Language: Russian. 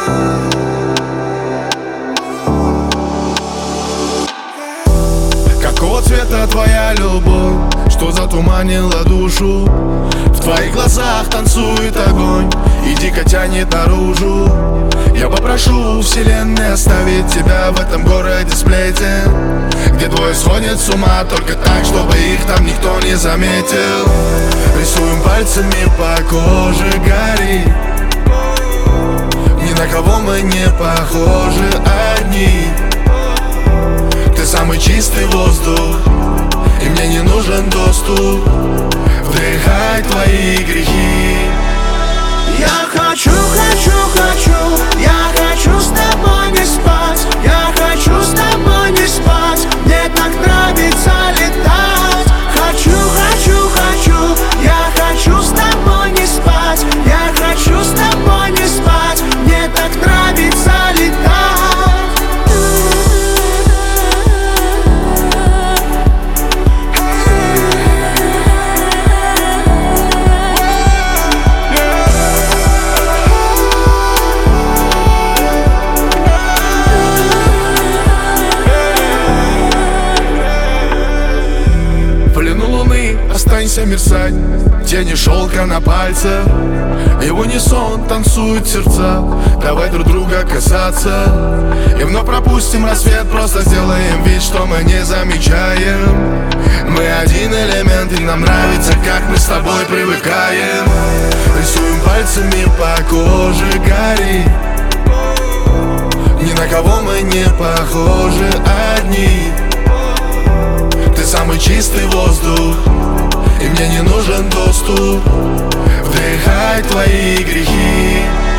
Какого цвета твоя любовь, что затуманила душу? В твоих глазах танцует огонь и дико тянет наружу. Я попрошу у вселенной оставить тебя в этом городе сплетен, где двое сходят с ума только так, чтобы их там никто не заметил. Рисуем пальцами по коже гори, ни на кого мы не похожи, одни. Ты самый чистый воздух, и мне не нужен доступ вдыхать твои грехи. Я хочу, хочу, хочу, я хочу с тобой не спать. Я хочу с тобой не спать, мне так нравится летать. Хочу, хочу, хочу, я хочу с тобой не спать. Я хочу с тобой не спать, мне так нравится летать. Останься мерцать, тени шелка на пальцах, и в унисон танцуют сердца. Давай друг друга касаться, и вновь пропустим рассвет. Просто сделаем вид, что мы не замечаем. Мы один элемент, и нам нравится, как мы с тобой привыкаем. Рисуем пальцами по коже гори, ни на кого мы не похожи, одни. Ты самый чистый воздух, и мне не нужен доступ вдыхать твои грехи.